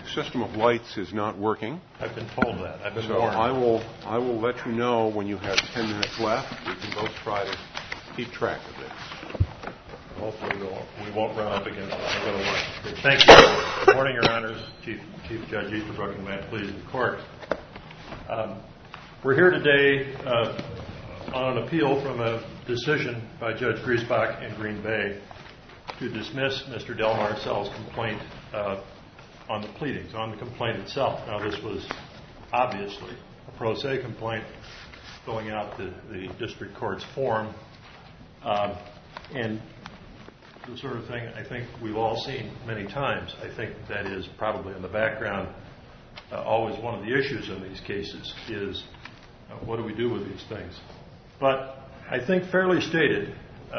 system of lights is not working. I've been told that. I've been warned. I will let you know when you have 10 minutes left. We can both try to keep track of this. Hopefully we won't run up against it. Thank you. Good morning, Your Honors. Chief Judge Easterbrook, and may it please the Court. We're here today on an appeal from a decision by Judge Griesbach in Green Bay to dismiss Mr. Del Marcel's complaint on the pleadings, on the complaint itself. Now, this was obviously a pro se complaint going out to the district court's form, and the sort of thing I think we've all seen many times. I think that is probably in the background. Always one of the issues in these cases is what do we do with these things? But I think fairly stated,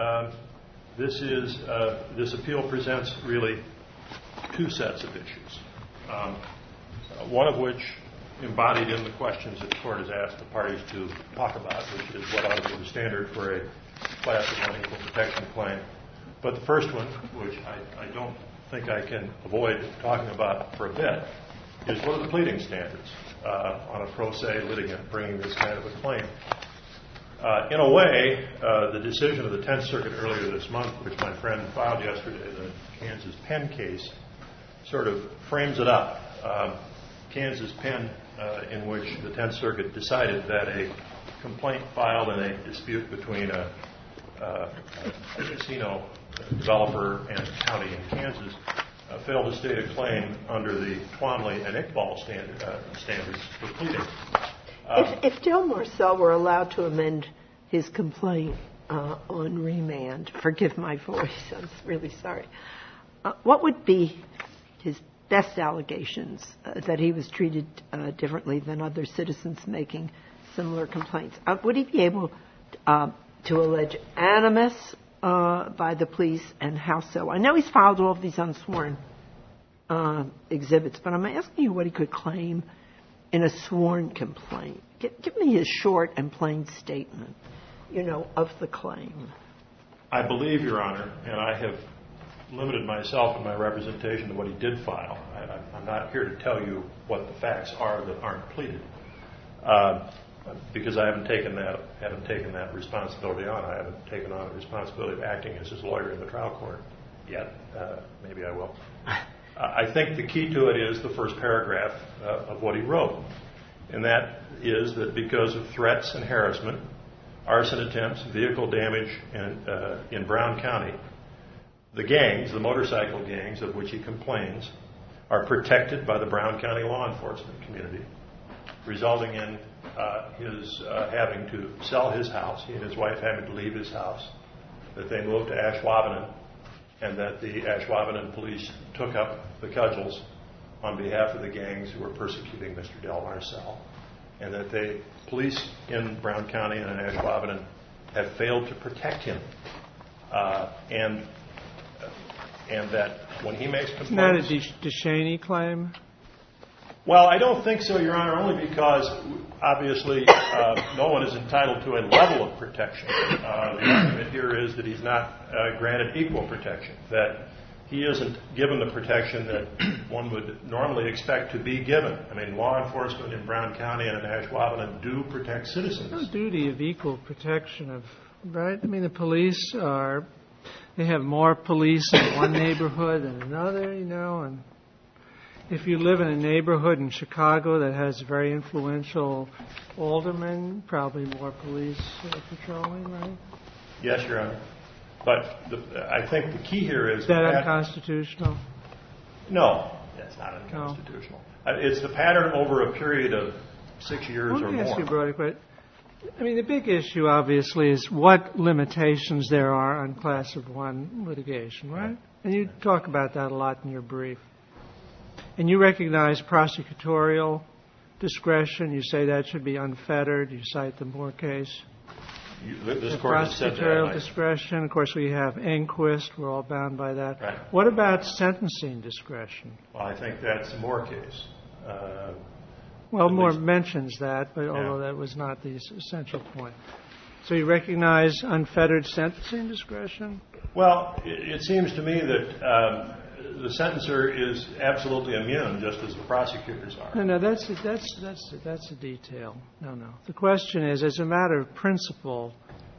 this appeal presents really two sets of issues, one of which embodied in the questions that the Court has asked the parties to talk about, which is what ought to be the standard for a class of unequal protection claim. But the first one, which I don't think I can avoid talking about for a bit, is what are the pleading standards on a pro se litigant bringing this kind of a claim? In a way, the decision of the 10th Circuit earlier this month, which my friend filed yesterday, the Kansas Penn case, sort of frames it up. Kansas Penn, in which the 10th Circuit decided that a complaint filed in a dispute between a casino developer and a county in Kansas failed to state a claim under the Twombly and Iqbal standards for pleading. If Del Marcel were allowed to amend his complaint on remand, forgive my voice, I'm really sorry, what would be his best allegations that he was treated differently than other citizens making similar complaints? Would he be able to allege animus by the police, and how so? I know he's filed all of these unsworn exhibits, but I'm asking you what he could claim in a sworn complaint. Give me his short and plain statement, of the claim. I believe, Your Honor, and I have limited myself in my representation to what he did file. I'm not here to tell you what the facts are that aren't pleaded, because I haven't taken that responsibility on. I haven't taken on the responsibility of acting as his lawyer in the trial court yet. Maybe I will. I think the key to it is the first paragraph of what he wrote, and that is that because of threats and harassment, arson attempts, vehicle damage in Brown County, the gangs, the motorcycle gangs of which he complains, are protected by the Brown County law enforcement community, resulting in his having to sell his house, he and his wife having to leave his house, that they moved to Ashwaubenon, and that the Ashwaubenon police took up the cudgels on behalf of the gangs who were persecuting Mr. Del Marcel, and that the police in Brown County and in Ashwaubenon have failed to protect him, and that when he makes complaints... Isn't that a DeShaney claim? Well, I don't think so, Your Honor, only because, obviously, no one is entitled to a level of protection. The argument here is that he's not granted equal protection, that he isn't given the protection that one would normally expect to be given. I mean, law enforcement in Brown County and in Ashwaubenon do protect citizens. No duty of equal protection, right? I mean, the police they have more police in one neighborhood than another, and if you live in a neighborhood in Chicago that has very influential aldermen, probably more police patrolling, right? Yes, Your Honor. But I think the key here is... Is that unconstitutional? No, that's not unconstitutional. No. It's the pattern over a period of 6 years or more. Let me ask you, Brody, but I mean, the big issue, obviously, is what limitations there are on Class of 1 litigation, right? And you talk about that a lot in your brief. And you recognize prosecutorial discretion. You say that should be unfettered. You cite the Moore case. This court has said that. Prosecutorial discretion. Of course, we have Enquist. We're all bound by that. Right. What about sentencing discretion? Well, I think that's the Moore case. Well, Moore mentions that, but although that was not the essential point. So you recognize unfettered sentencing discretion? Well, it seems to me that the sentencer is absolutely immune, just as the prosecutors are. No, that's a detail. No. The question is, as a matter of principle,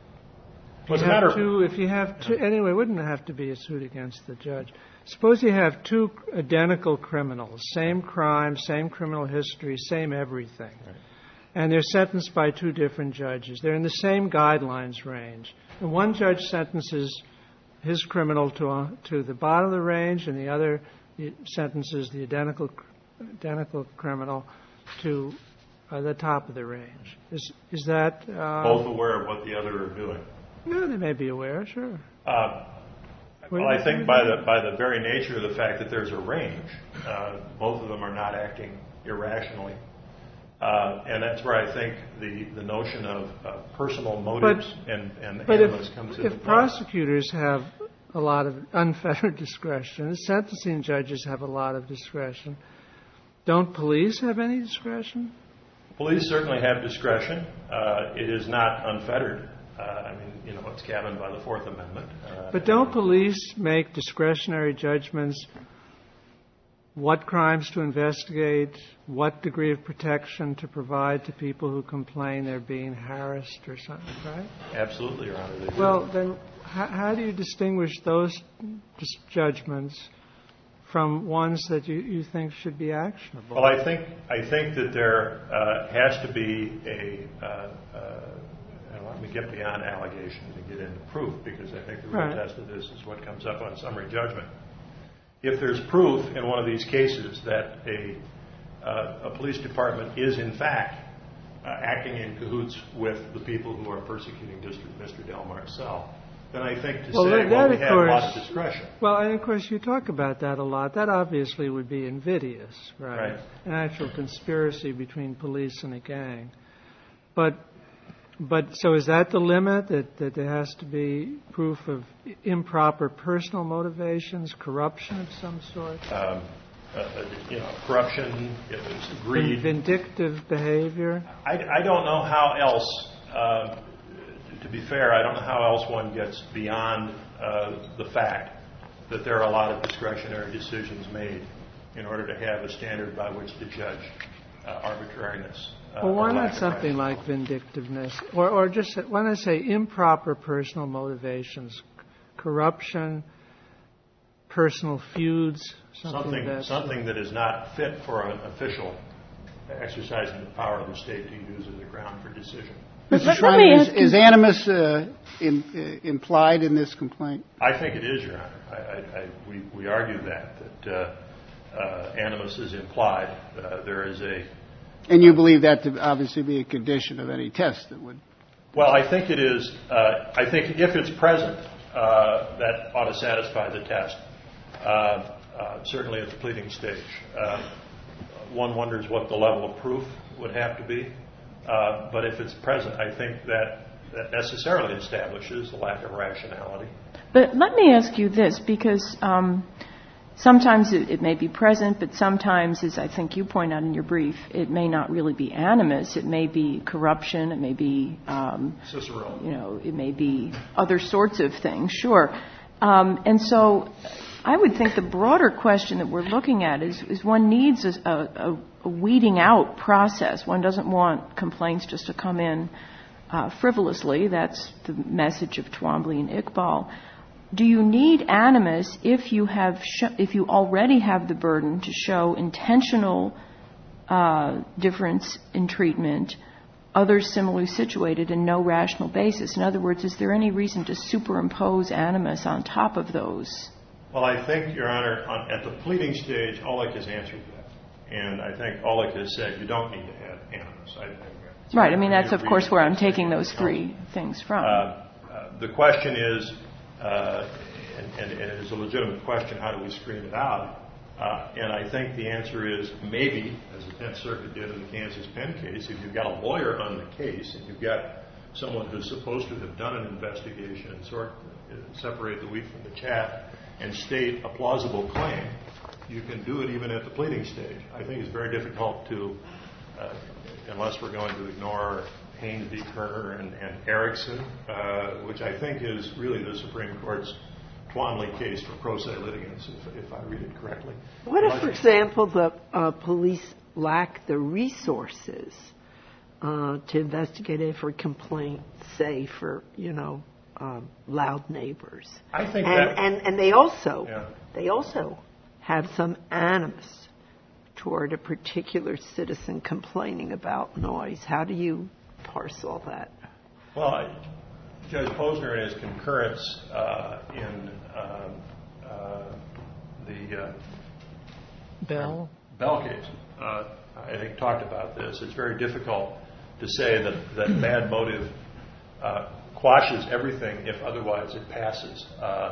if you have two, anyway, it wouldn't have to be a suit against the judge. Suppose you have two identical criminals, same crime, same criminal history, same everything, right, and they're sentenced by two different judges. They're in the same guidelines range. And one judge sentences his criminal to the bottom of the range, and the other sentences the identical criminal to the top of the range. Is that both aware of what the other are doing? No, they may be aware. Sure. Well, I think by the very nature of the fact that there's a range, both of them are not acting irrationally, and that's where I think the notion of personal motives and animus comes into play. If prosecutors have a lot of unfettered discretion, sentencing judges have a lot of discretion, don't police have any discretion? Police certainly have discretion. It is not unfettered. It's cabined by the Fourth Amendment. But don't police make discretionary judgments what crimes to investigate, what degree of protection to provide to people who complain they're being harassed or something, right? Absolutely, Your Honor. They do. Well, then how do you distinguish those judgments from ones that you think should be actionable? Well, I think that there has to be let me get beyond allegations and get into proof, because I think the real test of this is what comes up on summary judgment. If there's proof in one of these cases that a police department is in fact acting in cahoots with the people who are persecuting Mr. Del Marcel, then I think we have a lot of discretion. Well, and of course you talk about that a lot. That obviously would be invidious, right? An actual conspiracy between police and a gang. But so is that the limit, that there has to be proof of improper personal motivations, corruption of some sort? Corruption, greed. Vindictive behavior? I don't know how else, to be fair, I don't know how else one gets beyond the fact that there are a lot of discretionary decisions made in order to have a standard by which to judge arbitrariness. Well, why not something like vindictiveness? Or just, why not say improper personal motivations, corruption, personal feuds, something that is not fit for an official exercising the power of the state to use as a ground for decision. Mr. Schreiner, is animus implied in this complaint? I think it is, Your Honor. We argue that animus is implied. There is a... And you believe that to obviously be a condition of any test that would... Well, I think it is. I think if it's present, that ought to satisfy the test, certainly at the pleading stage. One wonders what the level of proof would have to be. But if it's present, I think that necessarily establishes the lack of rationality. But let me ask you this, because sometimes it may be present, but sometimes, as I think you point out in your brief, it may not really be animus. It may be corruption. It may be, Cicero. It may be other sorts of things. Sure. And so I would think the broader question that we're looking at is one needs a weeding out process. One doesn't want complaints just to come in frivolously. That's the message of Twombly and Iqbal. Do you need animus if you already have the burden to show intentional difference in treatment, others similarly situated, and no rational basis? In other words, is there any reason to superimpose animus on top of those? Well, I think, Your Honor, at the pleading stage, Olick has answered that. And I think Olick has said you don't need to have animus. Right. I mean, that's, of course, where I'm taking those three things from. The question is, and it is a legitimate question, how do we screen it out? And I think the answer is maybe, as the Tenth Circuit did in the Kansas Penn case, if you've got a lawyer on the case and you've got someone who's supposed to have done an investigation and separate the wheat from the chaff and state a plausible claim, you can do it even at the pleading stage. I think it's very difficult to, unless we're going to ignore Haynes v. Kerner and Erickson, which I think is really the Supreme Court's Twombly case for pro se litigants, if I read it correctly. What if, for example, the police lack the resources to investigate every complaint, say, for, loud neighbors? I think and they also have some animus toward a particular citizen complaining about noise. How do you parse all that? Well, Judge Posner, in his concurrence in the Bell case, I think talked about this. It's very difficult to say that bad motive quashes everything if otherwise it passes.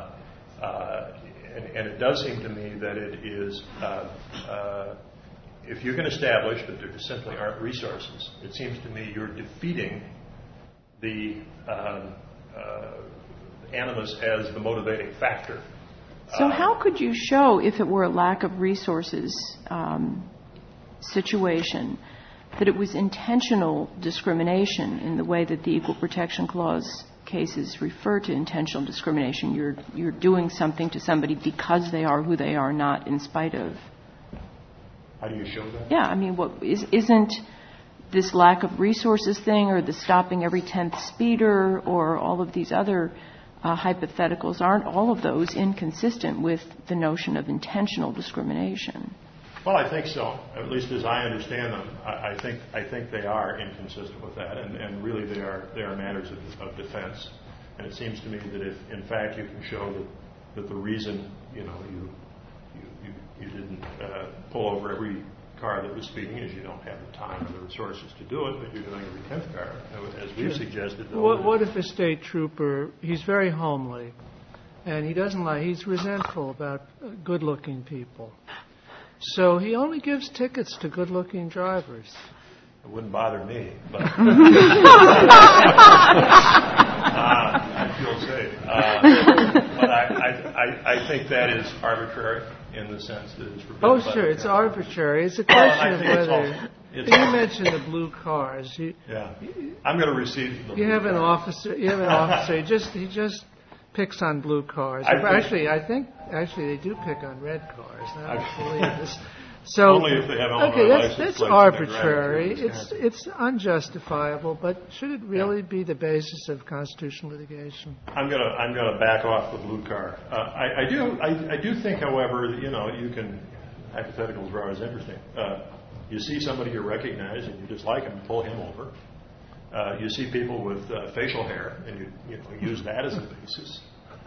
And it does seem to me that it is, if you can establish that there simply aren't resources, it seems to me you're defeating the animus as the motivating factor. So how could you show, if it were a lack of resources situation, that it was intentional discrimination in the way that the Equal Protection Clause cases refer to intentional discrimination? You're doing something to somebody because they are who they are, not in spite of. How do you show that? Yeah, I mean, isn't this lack of resources thing, or the stopping every 10th speeder, or all of these other hypotheticals, aren't all of those inconsistent with the notion of intentional discrimination? Well, I think so. At least as I understand them, I think they are inconsistent with that, and really they are matters of defense. And it seems to me that if, in fact, you can show that the reason you didn't pull over every car that was speeding is you don't have the time or the resources to do it, but you're doing every 10th car, as we've suggested. What if a state trooper, he's very homely, and he's resentful about good-looking people, so he only gives tickets to good-looking drivers? It wouldn't bother me, but I feel safe. But I think that is arbitrary in the sense that it's forbidden. Oh, sure, it's arbitrary. It's a question of whether. You mentioned the blue cars. Yeah, I'm going to receive the blue You have an cars. officer. He just picks on blue cars. I think they do pick on red cars. I don't believe this. So, only if they have Illinois license that's plates arbitrary. It's unjustifiable. But should it really be the basis of constitutional litigation? I'm gonna back off the blue car. I do think, however, you can, hypotheticals are always interesting. You see somebody you recognize and you dislike him, pull him over. You see people with facial hair and you use that as a basis.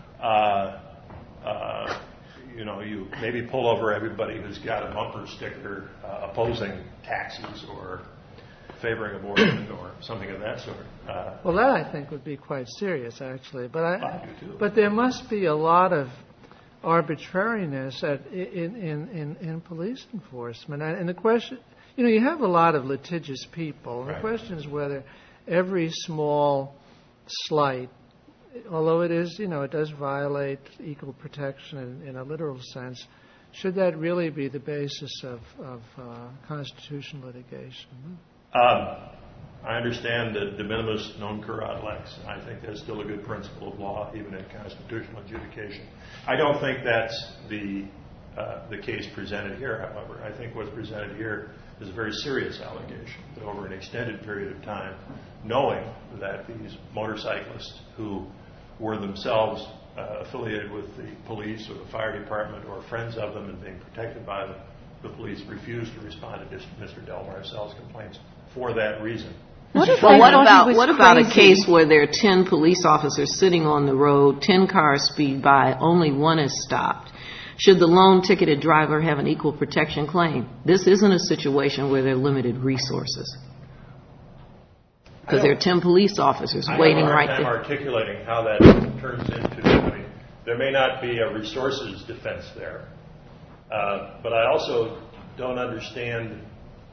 You maybe pull over everybody who's got a bumper sticker opposing taxes or favoring abortion or something of that sort. Well, that I think would be quite serious, actually. But I do too. But there must be a lot of arbitrariness in police enforcement. And the question, you have a lot of litigious people. And the question is whether every small slight, although it is, it does violate equal protection in a literal sense, should that really be the basis of constitutional litigation? I understand that de minimis non curat lex. I think that's still a good principle of law, even in constitutional adjudication. I don't think that's the case presented here, however. I think what's presented here is a very serious allegation that over an extended period of time, knowing that these motorcyclists who were themselves affiliated with the police or the fire department or friends of them and being protected by the police refused to respond to Mr. Del Marcel's complaints for that reason. What about a case where there are 10 police officers sitting on the road, 10 cars speed by, only one is stopped? Should the lone ticketed driver have an equal protection claim? This isn't a situation where there are limited resources. Because there are 10 police officers waiting right there. I'm articulating how that turns into, there may not be a resources defense there. But I also don't understand,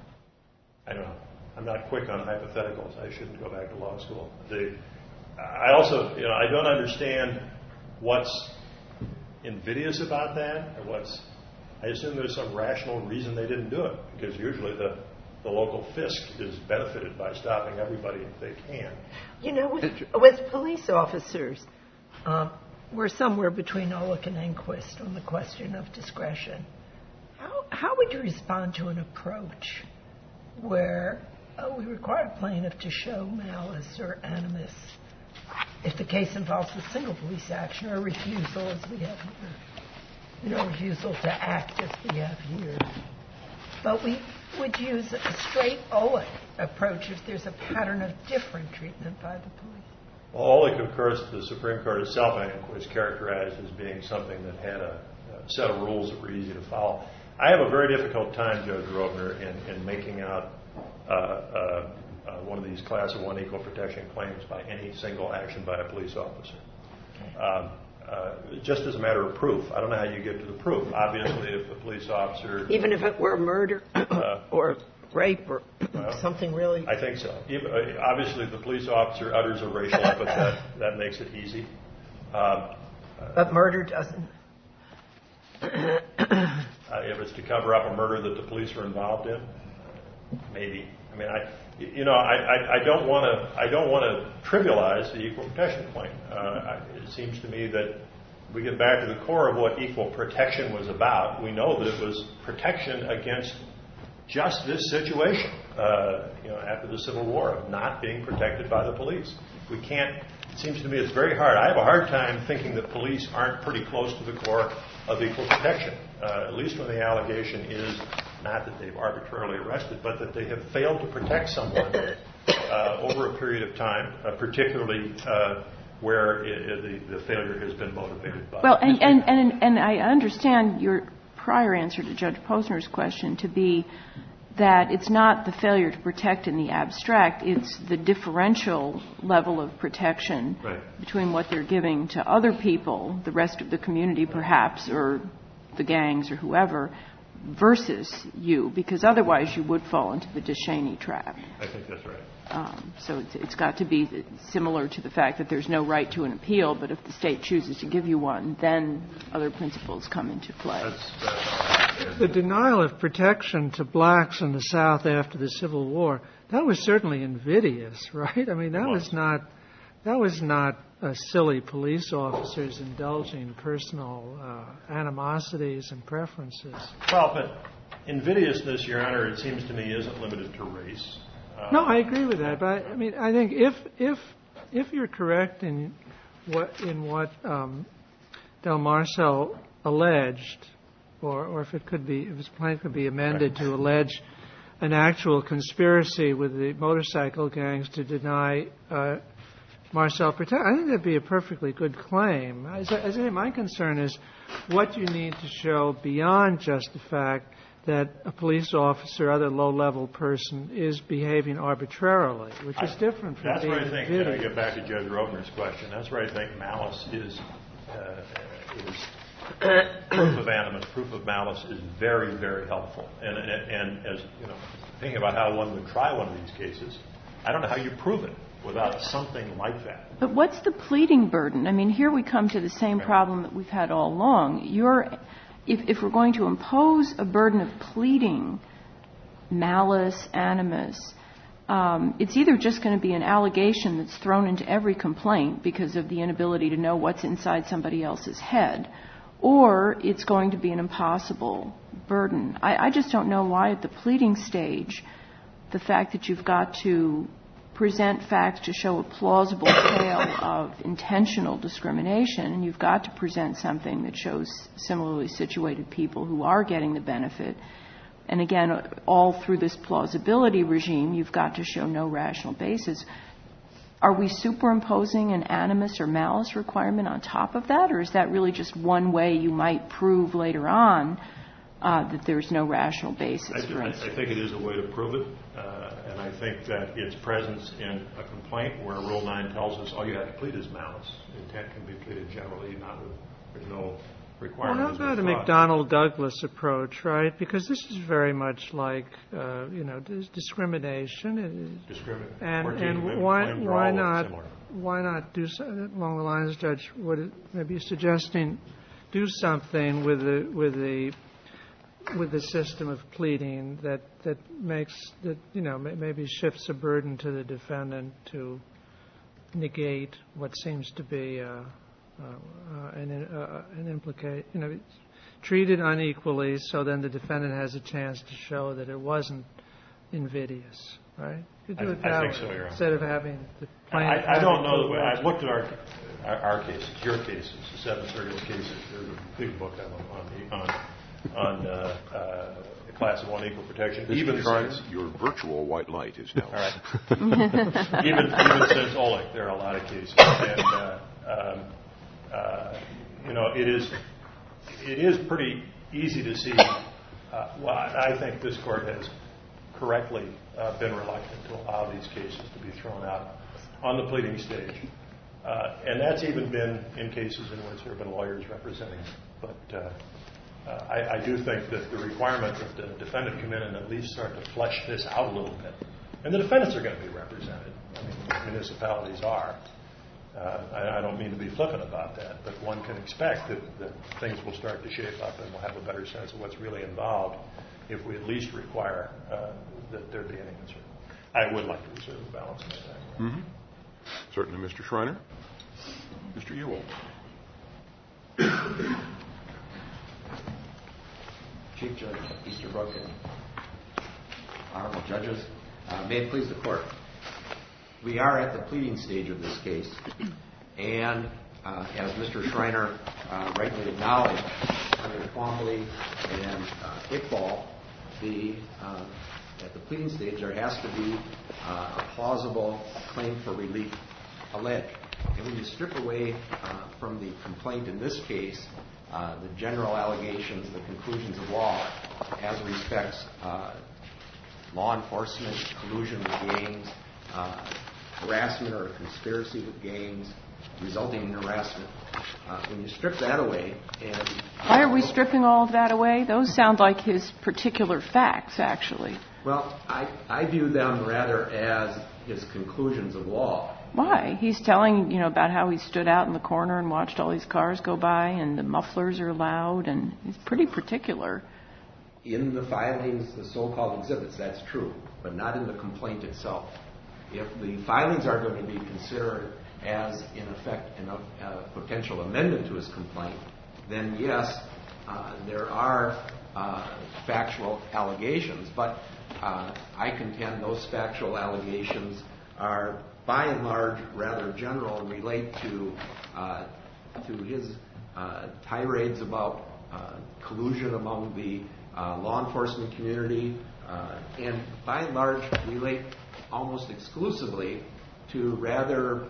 I'm not quick on hypotheticals. I shouldn't go back to law school. I also, I don't understand what's invidious about that, or I assume there's some rational reason they didn't do it, because usually the local fisc is benefited by stopping everybody if they can. With police officers, we're somewhere between Olick and Enquist on the question of discretion. How would you respond to an approach where we require a plaintiff to show malice or animus if the case involves a single police action or a refusal, as we have here, refusal to act as we have here? But we would use a straight Olick approach if there's a pattern of different treatment by the police. Well, Olick, of course, the Supreme Court itself, I think, was characterized as being something that had a set of rules that were easy to follow. I have a very difficult time, Judge Rovner, in making out one of these Class of 1 equal protection claims by any single action by a police officer. Just as a matter of proof. I don't know how you get to the proof. Obviously, if the police officer... Even if it were murder or rape or something really... I think so. Obviously, if the police officer utters a racial epithet, that makes it easy. But murder doesn't. If it's to cover up a murder that the police were involved in, maybe. I mean, I don't want to trivialize the equal protection claim. It seems to me that we get back to the core of what equal protection was about. We know that it was protection against just this situation, after the Civil War, of not being protected by the police. We can't. It seems to me it's very hard. I have a hard time thinking that police aren't pretty close to the core of equal protection, at least when the allegation is not that they've arbitrarily arrested, but that they have failed to protect someone over a period of time, particularly where the failure has been motivated by... Well, and I understand your prior answer to Judge Posner's question to be that it's not the failure to protect in the abstract, it's the differential level of protection between what they're giving to other people, the rest of the community perhaps, or the gangs or whoever, versus you, because otherwise you would fall into the DeShaney trap. I think that's right. So it's got to be similar to the fact that there's no right to an appeal, but if the state chooses to give you one, then other principles come into play. The denial of protection to blacks in the South after the Civil War, that was certainly invidious, right? I mean, that was not silly police officers indulging personal animosities and preferences. Well, but invidiousness, Your Honor, it seems to me, isn't limited to race. No, I agree with that. But I mean, I think if you're correct in what Del Marcel alleged, or if his claim could be amended to allege an actual conspiracy with the motorcycle gangs to deny Marcel protection, I think that'd be a perfectly good claim. As I say, my concern is what you need to show beyond just the fact that a police officer or other low-level person is behaving arbitrarily, which is different from that's being where I think, invidious. I get back to Judge Rovner's question, that's where I think malice is proof of animus, proof of malice is very, very helpful. And as thinking about how one would try one of these cases, I don't know how you prove it without something like that. But what's the pleading burden? I mean, here we come to the same problem that we've had all along. If we're going to impose a burden of pleading malice, animus, it's either just going to be an allegation that's thrown into every complaint because of the inability to know what's inside somebody else's head, or it's going to be an impossible burden. I just don't know why at the pleading stage the fact that you've got to present facts to show a plausible tale of intentional discrimination, and you've got to present something that shows similarly situated people who are getting the benefit. And again, all through this plausibility regime, you've got to show no rational basis. Are we superimposing an animus or malice requirement on top of that, or is that really just one way you might prove later on that there's no rational basis? I think it is a way to prove it, and I think that its presence in a complaint where Rule 9 tells us all you have to plead is malice. Intent can be pleaded generally, there's no requirement. Well, how about a McDonnell-Douglas approach, right? Because this is very much like, discrimination. And why not do something along the lines, Judge, what maybe you're suggesting, do something with the system of pleading that makes that maybe shifts a burden to the defendant to negate what seems to be and implicate, treated unequally, so then the defendant has a chance to show that it wasn't invidious, right? You do it that I think way, so, Your Honor. instead of having the plaintiff. I don't know. I've looked at our cases, your cases, the 7 Circuit cases. There's a big book on class of 1 equal protection. Mr. Schreiner, your virtual white light is now. All right. even since Oleg, there are a lot of cases, and it is pretty easy to see why I think this court has correctly been reluctant to allow these cases to be thrown out on the pleading stage, and that's even been in cases in which there have been lawyers representing them. But I do think that the requirement that the defendant come in and at least start to flesh this out a little bit, and the defendants are going to be represented. I mean, municipalities are. I don't mean to be flippant about that, but one can expect that things will start to shape up and we'll have a better sense of what's really involved if we at least require that there be an answer. I would like to reserve the balance of my time. Mm-hmm. Certainly, Mr. Schreiner. Mr. Ewell. Chief Judge Easterbrook and honorable judges, may it please the court. We are at the pleading stage of this case, and as Mr. Schreiner rightly acknowledged, under Twombly and Iqbal, at the pleading stage there has to be a plausible claim for relief alleged. And when you strip away from the complaint in this case the general allegations, the conclusions of law as respects law enforcement, collusion with gangs, harassment or conspiracy with gangs, resulting in harassment. When you strip that away and... Why are we stripping all of that away? Those sound like his particular facts, actually. Well, I view them rather as his conclusions of law. Why? He's telling, about how he stood out in the corner and watched all these cars go by and the mufflers are loud, and he's pretty particular. In the filings, the so-called exhibits, that's true, but not in the complaint itself. If the filings are going to be considered as, in effect, a potential amendment to his complaint, then yes, there are factual allegations, but I contend those factual allegations are, by and large, rather general and relate to his tirades about collusion among the law enforcement community, and by and large relate almost exclusively to rather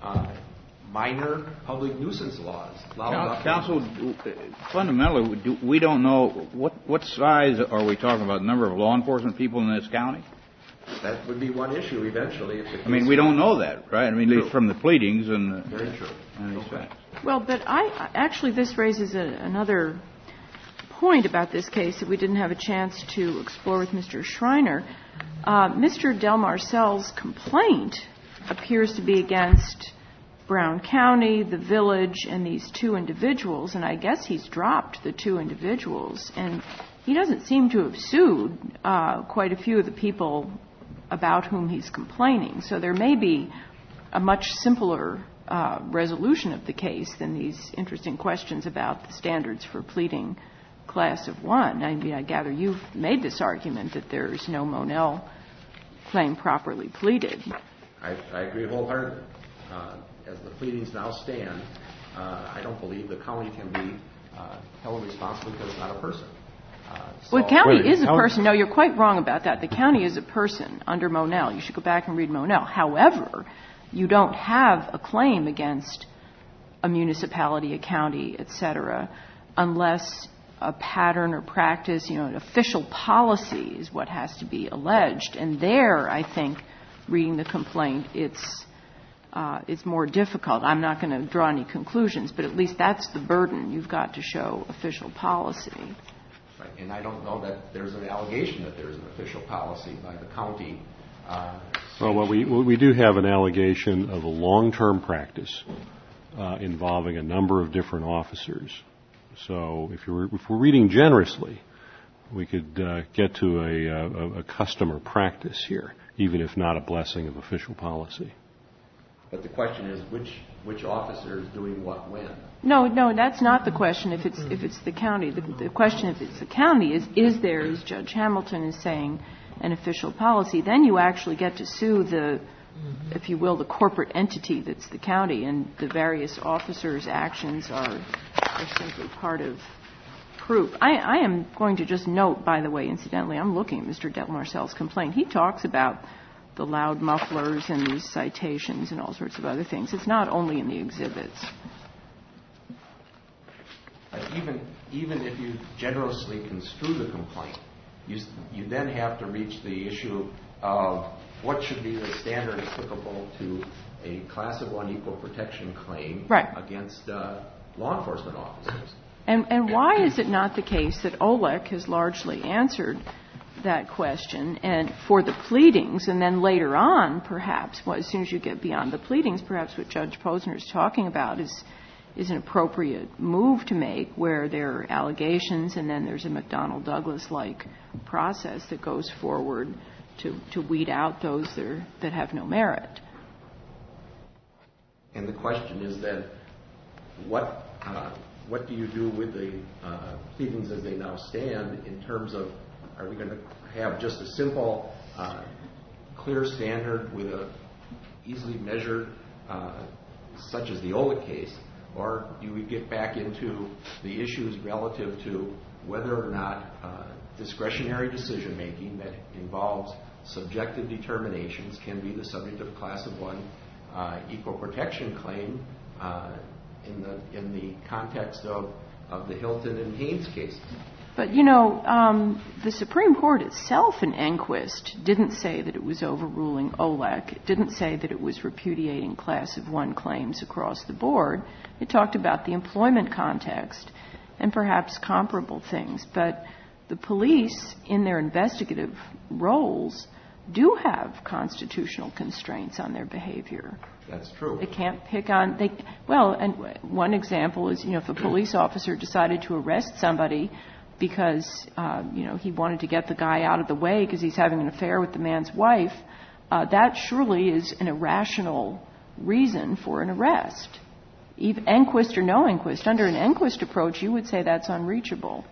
minor public nuisance laws. Counsel, fundamentally, we don't know what size are we talking about, number of law enforcement people in this county? That would be one issue eventually. We don't know that, right? At least from the pleadings and very true. Well, but actually this raises another point about this case that we didn't have a chance to explore with Mr. Schreiner. Mr. Del Marcel's complaint appears to be against Brown County, the village, and these 2 individuals, and I guess he's dropped the 2 individuals, and he doesn't seem to have sued quite a few of the people about whom he's complaining. So there may be a much simpler resolution of the case than these interesting questions about the standards for pleading class of 1. I gather you've made this argument that there's no Monell claim properly pleaded. I agree wholeheartedly. As the pleadings now stand, I don't believe the county can be held responsible because it's not a person. Well, the county is a person. No, you're quite wrong about that. The county is a person under Monell. You should go back and read Monell. However, you don't have a claim against a municipality, a county, et cetera, unless a pattern or practice, an official policy is what has to be alleged. And there, I think, reading the complaint, it's more difficult. I'm not going to draw any conclusions, but at least that's the burden. You've got to show official policy. Right. And I don't know that there's an allegation that there's an official policy by the county. Well, we do have an allegation of a long-term practice involving a number of different officers. So if we're reading generously, we could get to a customer practice here, even if not a blessing of official policy. But the question is which officer is doing what when. No, that's not the question. If it's the county, the question if it's the county is there, as Judge Hamilton is saying, an official policy? Then you actually get to sue the, if you will, the corporate entity that's the county, and the various officers' actions are simply part of proof. I am going to just note, by the way, incidentally, I'm looking at Mr. Delmarcel's complaint. He talks about the loud mufflers and these citations and all sorts of other things. It's not only in the exhibits. Even if you generously construe the complaint, you then have to reach the issue of what should be the standard applicable to a Class of 1 equal protection claim against law enforcement officers. And why is it not the case that OLEC has largely answered that question, and for the pleadings, and then later on, perhaps, as soon as you get beyond the pleadings, perhaps what Judge Posner is talking about is an appropriate move to make, where there are allegations and then there's a McDonnell Douglas-like process that goes forward to weed out those that have no merit. And the question is then, what do you do with the pleadings as they now stand in terms of, are we going to have just a simple, clear standard with a easily measured, such as the OLEC case, or do we get back into the issues relative to whether or not discretionary decision-making that involves subjective determinations can be the subject of a Class of 1 equal protection claim in the context of the Hilton and Haynes case? But, the Supreme Court itself in Enquist didn't say that it was overruling OLEC. It didn't say that it was repudiating Class of 1 claims across the board. It talked about the employment context and perhaps comparable things. But the police, in their investigative roles, do have constitutional constraints on their behavior. That's true. They can't pick on... and one example is, if a police officer decided to arrest somebody because, he wanted to get the guy out of the way because he's having an affair with the man's wife, that surely is an irrational reason for an arrest. Even Enquist or no Enquist, under an Enquist approach, you would say that's unreachable.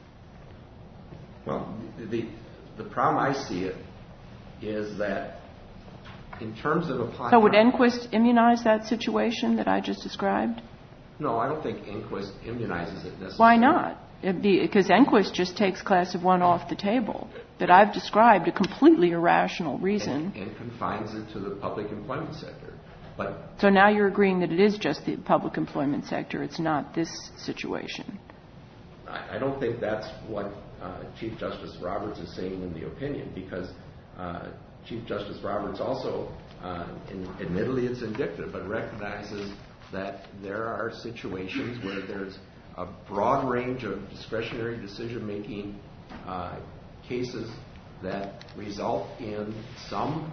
Well, the problem I see it is that in terms of applying... So would Enquist immunize that situation that I just described? No, I don't think Enquist immunizes it necessarily. Why not? Because Enquist just takes Class of 1 off the table. But I've described a completely irrational reason. And confines it to the public employment sector. So now you're agreeing that it is just the public employment sector. It's not this situation. I don't think that's what Chief Justice Roberts is saying in the opinion, because Chief Justice Roberts also, admittedly it's indicative, but recognizes that there are situations where there's a broad range of discretionary decision-making cases that result in some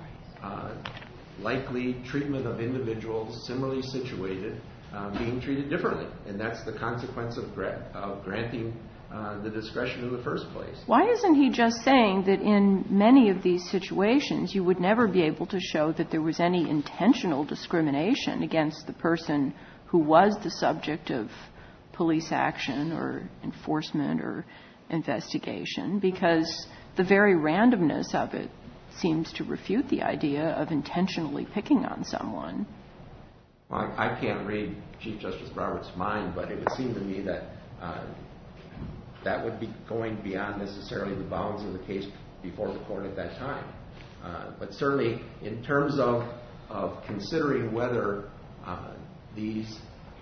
likely treatment of individuals similarly situated being treated differently. And that's the consequence of granting the discretion in the first place. Why isn't he just saying that in many of these situations you would never be able to show that there was any intentional discrimination against the person who was the subject of police action or enforcement or investigation, because the very randomness of it seems to refute the idea of intentionally picking on someone? Well, I can't read Chief Justice Roberts' mind, but it would seem to me that that would be going beyond necessarily the bounds of the case before the court at that time. But certainly in terms of considering whether these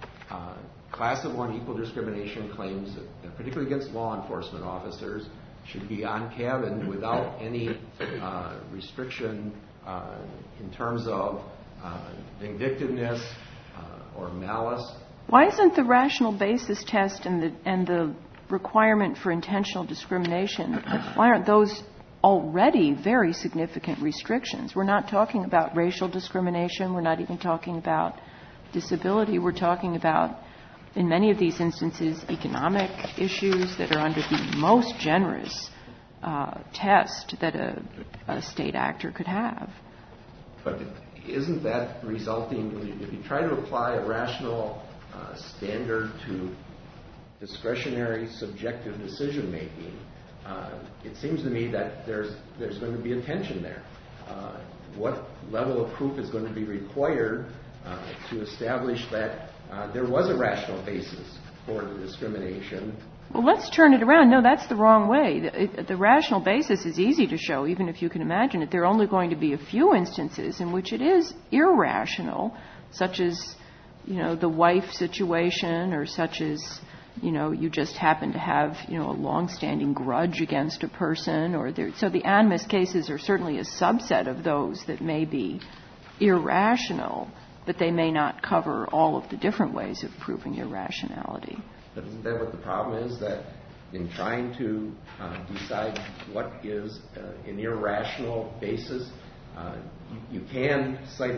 Class of 1 equal discrimination claims, particularly against law enforcement officers, should be on cabin without any restriction in terms of vindictiveness or malice. Why isn't the rational basis test and the requirement for intentional discrimination, why aren't those already very significant restrictions? We're not talking about racial discrimination. We're not even talking about disability. We're talking about, in many of these instances, economic issues that are under the most generous test that a state actor could have. But isn't that resulting, if you try to apply a rational standard to discretionary subjective decision making, it seems to me that there's going to be a tension there. What level of proof is going to be required to establish that there was a rational basis for the discrimination? Well, let's turn it around. No, that's the wrong way. The rational basis is easy to show, even if you can imagine it. There are only going to be a few instances in which it is irrational, such as, the wife situation, or such as, you just happen to have, a long-standing grudge against a person. So the animus cases are certainly a subset of those that may be irrational, but they may not cover all of the different ways of proving irrationality. But isn't that what the problem is? That in trying to decide what is an irrational basis, you can cite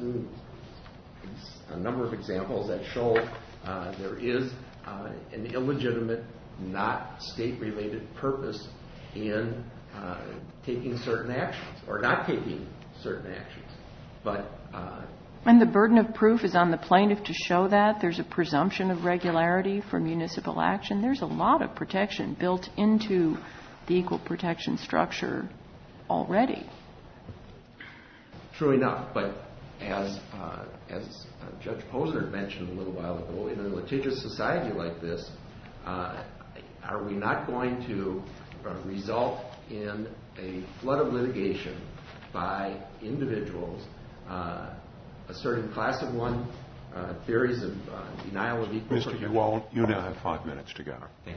a number of examples that show there is an illegitimate, not state-related purpose in taking certain actions or not taking certain actions. But and the burden of proof is on the plaintiff to show that. There's a presumption of regularity for municipal action. There's a lot of protection built into the equal protection structure already. True enough, but as Judge Posner mentioned a little while ago, in a litigious society like this, are we not going to result in a flood of litigation by individuals asserting class of one theories of denial of equal protection? Mr. Ewald, you now have 5 minutes to go. Thank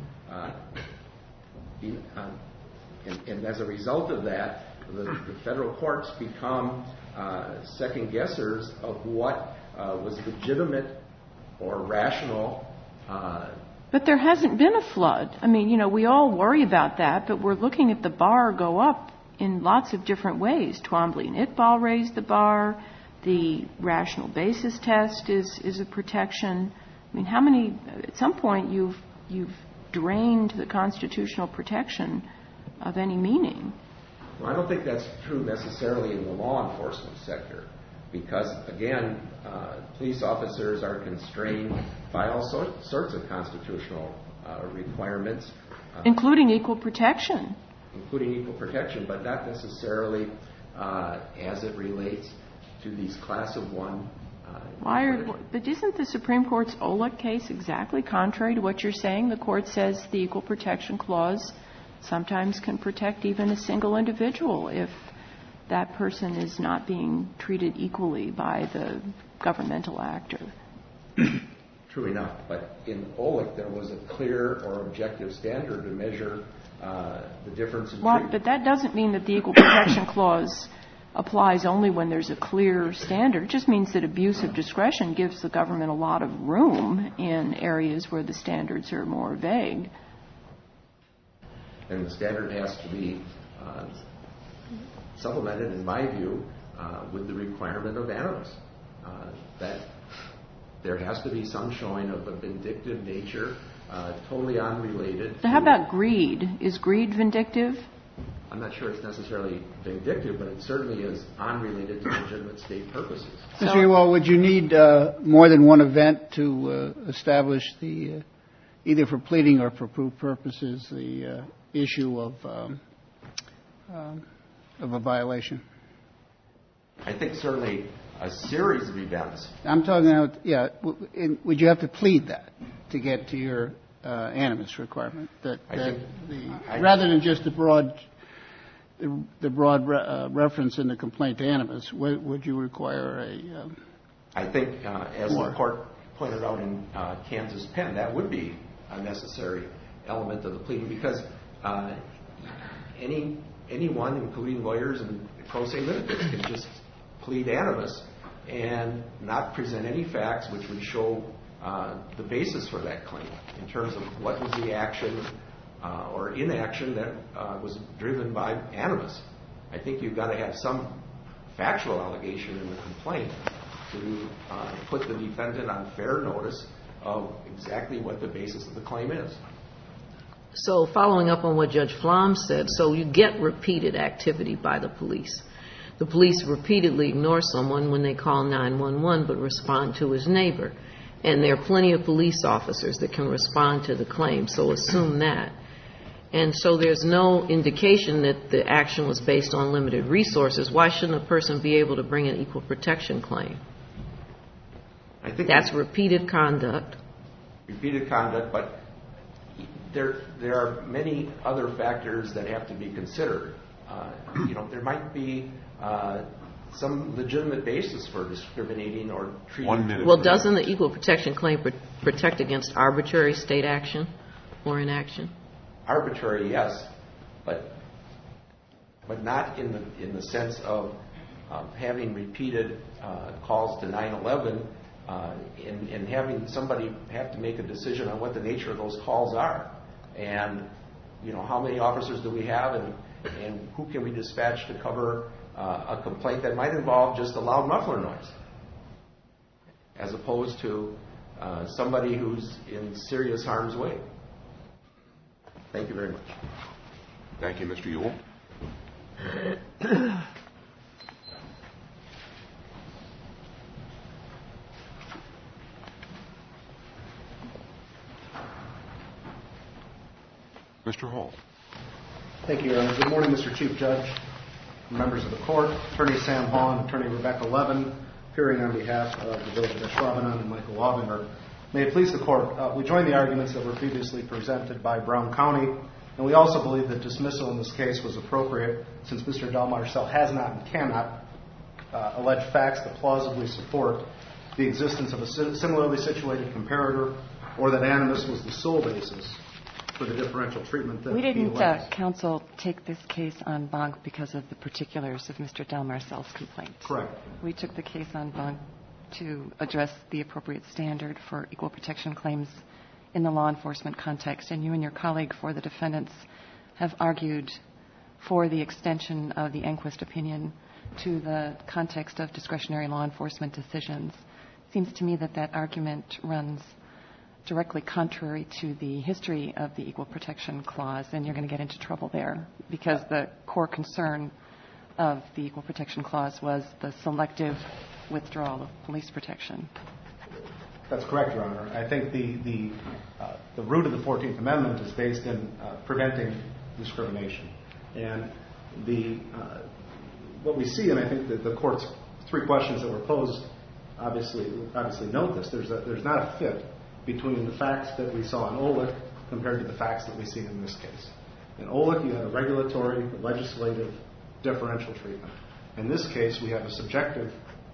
you. And as a result of that, the federal courts become second guessers of what was legitimate or rational. But there hasn't been a flood. I mean, we all worry about that, but we're looking at the bar go up in lots of different ways. Twombly and Iqbal raised the bar. The rational basis test is a protection. I mean, how many? At some point, you've drained the constitutional protection of any meaning. Well, I don't think that's true necessarily in the law enforcement sector, because again, police officers are constrained by all sorts of constitutional requirements, including equal protection. But not necessarily as it relates to these class of one. But isn't the Supreme Court's Olek case exactly contrary to what you're saying? The court says the Equal Protection Clause sometimes can protect even a single individual if that person is not being treated equally by the governmental actor. True enough, but in Olek there was a clear or objective standard to measure the difference in treatment. But that doesn't mean that the Equal Protection Clause applies only when there's a clear standard. It just means that abuse of discretion gives the government a lot of room in areas where the standards are more vague. And the standard has to be supplemented, in my view, with the requirement of animus. That there has to be some showing of a vindictive nature, totally unrelated. So how about greed? Is greed vindictive? I'm not sure it's necessarily vindictive, but it certainly is unrelated to legitimate state purposes. Mr. Ewald, would you need more than one event to establish the, either for pleading or for proof purposes, the issue of a violation? I think certainly a series of events. I'm talking about, would you have to plead that to get to your animus requirement? Rather than just the broad reference in the complaint to animus, would you require a... I think, as the court pointed out in Kansas Penn, that would be a necessary element of the pleading, because anyone, including lawyers and pro se litigants, can just plead animus and not present any facts which would show the basis for that claim in terms of what was the action or inaction that was driven by animus. I think you've got to have some factual allegation in the complaint to put the defendant on fair notice of exactly what the basis of the claim is. So following up on what Judge Flom said, so you get repeated activity by the police. the police repeatedly ignore someone when they call 911 but respond to his neighbor. And there are plenty of police officers that can respond to the claim, so assume that. And so there's no indication that the action was based on limited resources. Why shouldn't a person be able to bring an equal protection claim? I think that's repeated conduct. Repeated conduct, but there are many other factors that have to be considered. There might be some legitimate basis for discriminating or treating. 1 minute. Well, doesn't the equal protection claim protect against arbitrary state action or inaction? Arbitrary, yes, but not in the sense of having repeated calls to 911 and having somebody have to make a decision on what the nature of those calls are, and how many officers do we have, and who can we dispatch to cover a complaint that might involve just a loud muffler noise, as opposed to somebody who's in serious harm's way. Thank you very much. Thank you, Mr. Ewell. Mr. Hall. Thank you, Your Honor. Good morning, Mr. Chief Judge, members of the court, Attorney Sam Hall and Attorney Rebecca Levin, appearing on behalf of the village of Ashwaubenon and Michael Wavinger. May it please the court, we join the arguments that were previously presented by Brown County, and we also believe that dismissal in this case was appropriate since Mr. Del Marcel has not and cannot allege facts that plausibly support the existence of a similarly situated comparator or that animus was the sole basis for the differential treatment that we didn't, alleged. counsel, take this case en banc because of the particulars of Mr. Del Marcel's complaint. Correct. We took the case en banc to address the appropriate standard for equal protection claims in the law enforcement context, and you and your colleague for the defendants have argued for the extension of the Enquist opinion to the context of discretionary law enforcement decisions. It seems to me that that argument runs directly contrary to the history of the Equal Protection Clause, and you're going to get into trouble there because the core concern of the Equal Protection Clause was the selective withdrawal of police protection. That's correct, Your Honor. I think the root of the 14th Amendment is based in preventing discrimination. And what we see, and I think that the Court's three questions that were posed obviously note this, there's not a fit between the facts that we saw in Olick compared to the facts that we see in this case. In Olick, you had a regulatory, legislative, differential treatment. In this case, we have subjective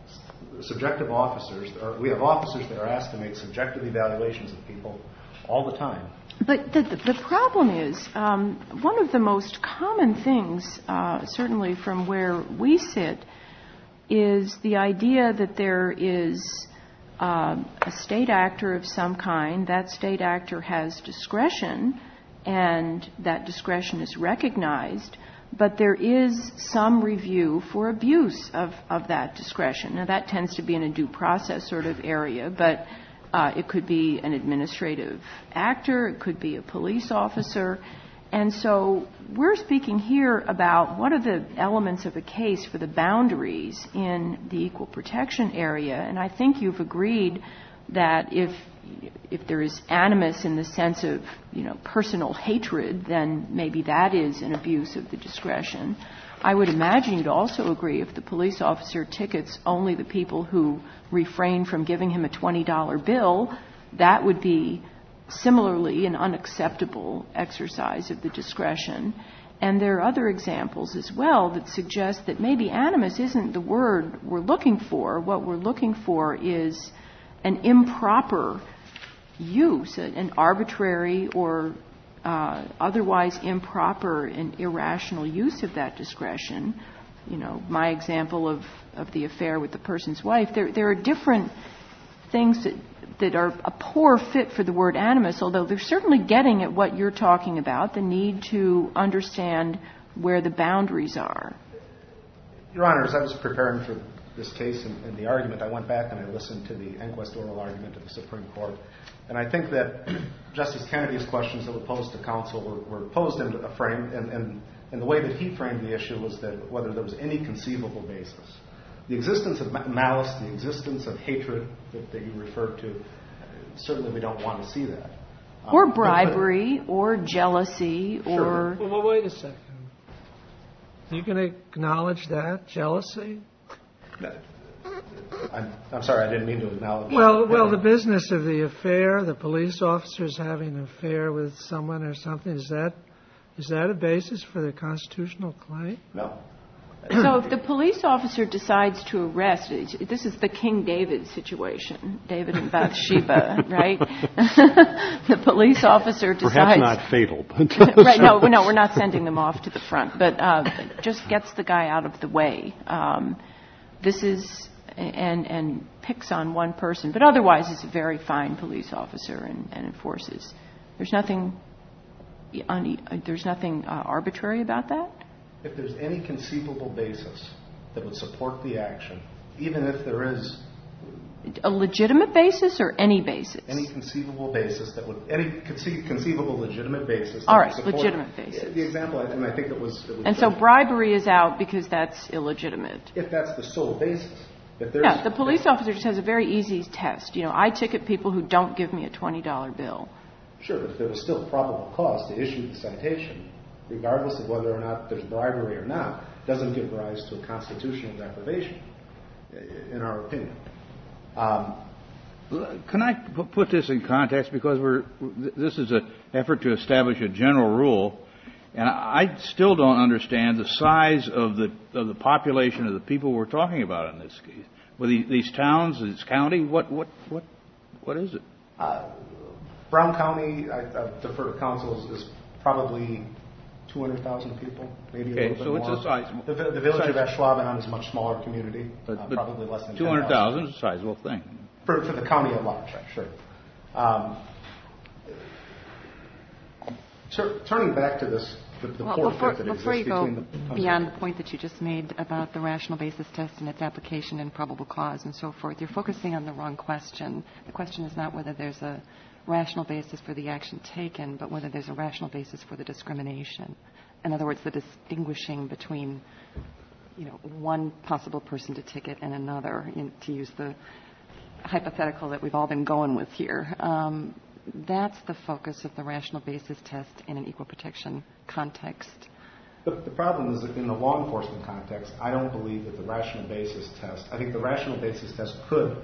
officers, or we have officers that are asked to make subjective evaluations of people all the time. But the problem is, one of the most common things, certainly from where we sit, is the idea that there is a state actor of some kind. That state actor has discretion, and that discretion is recognized, but there is some review for abuse of that discretion. Now, that tends to be in a due process sort of area, but it could be an administrative actor, it could be a police officer. And so we're speaking here about what are the elements of a case for the boundaries in the equal protection area. And I think you've agreed that if there is animus in the sense of, personal hatred, then maybe that is an abuse of the discretion. I would imagine you'd also agree if the police officer tickets only the people who refrain from giving him a $20 bill, that would be similarly an unacceptable exercise of the discretion. And there are other examples as well that suggest that maybe animus isn't the word we're looking for. What we're looking for is an improper use, an arbitrary or otherwise improper and irrational use of that discretion. My example of the affair with the person's wife, there are different things that are a poor fit for the word animus, although they're certainly getting at what you're talking about, the need to understand where the boundaries are. Your Honor, as I was preparing for this case and the argument, I went back and I listened to the Enquist oral argument of the Supreme Court. And I think that Justice Kennedy's questions that were posed to counsel were posed in a frame, and And the way that he framed the issue was that whether there was any conceivable basis. The existence of malice, the existence of hatred that you referred to, certainly we don't want to see that. Or bribery, or jealousy, Sure. Well, wait a second. You can acknowledge that? Jealousy? I'm sorry, I didn't mean to acknowledge. Well, the business of the affair, the police officers having an affair with someone or something, is that a basis for the constitutional claim? No. So if the police officer decides to arrest, this is the King David situation, David and Bathsheba, right? The police officer decides... Perhaps not fatal, but... Right, no, we're not sending them off to the front, but just gets the guy out of the way. This is... And picks on one person, but otherwise is a very fine police officer and enforces. There's nothing arbitrary about that? If there's any conceivable basis that would support the action, even if there is... A legitimate basis or any basis? Any conceivable basis that would... Any conceivable legitimate basis... All right, legitimate basis. The example, and I think it was... And so bribery is out because that's illegitimate. If that's the sole basis. Yeah, the police officer just has a very easy test. I ticket people who don't give me a $20 bill. Sure, but if there was still probable cause to issue the citation, regardless of whether or not there's bribery or not, doesn't give rise to a constitutional deprivation, in our opinion. Can I put this in context? Because this is an effort to establish a general rule, and I still don't understand the size of the population of the people we're talking about in this case. Well, these towns, this county, what is it? Brown County, I defer to council, is probably 200,000 people, maybe a little bit more. So it's a sizable. The village of Ashwaubenon is a much smaller community, but probably less than 200,000 is a sizable thing. For the county at large, sure. Turning back to this, before you go beyond the point that you just made about the rational basis test and its application and probable cause and so forth, you're focusing on the wrong question. The question is not whether there's a rational basis for the action taken, but whether there's a rational basis for the discrimination. In other words, the distinguishing between, one possible person to ticket and another, to use the hypothetical that we've all been going with here. That's the focus of the rational basis test in an equal protection context. The problem is that in the law enforcement context, I don't believe that the rational basis test, I think the rational basis test could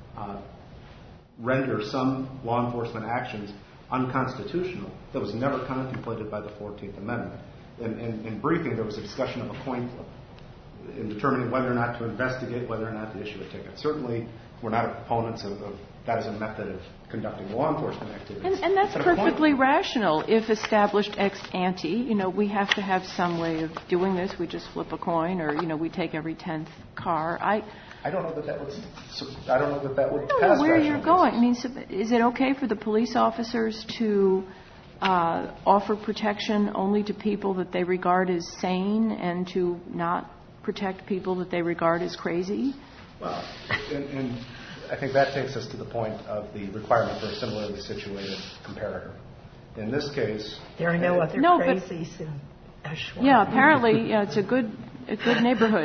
render some law enforcement actions unconstitutional that was never contemplated by the 14th Amendment. In briefing, there was a discussion of a coin flip in determining whether or not to investigate, whether or not to issue a ticket. Certainly, we're not opponents of that as a method of conducting law enforcement activities. And that's perfectly rational if established ex ante. We have to have some way of doing this. We just flip a coin, or we take every 10th car. I don't know that that would. I don't know that that would. I don't know where you're going. I mean, is it okay for the police officers to offer protection only to people that they regard as sane, and to not protect people that they regard as crazy? Well, and I think that takes us to the point of the requirement for a similarly situated comparator. In this case, there are no other crazies in Ashwaubenon. Yeah, apparently it's a good neighborhood.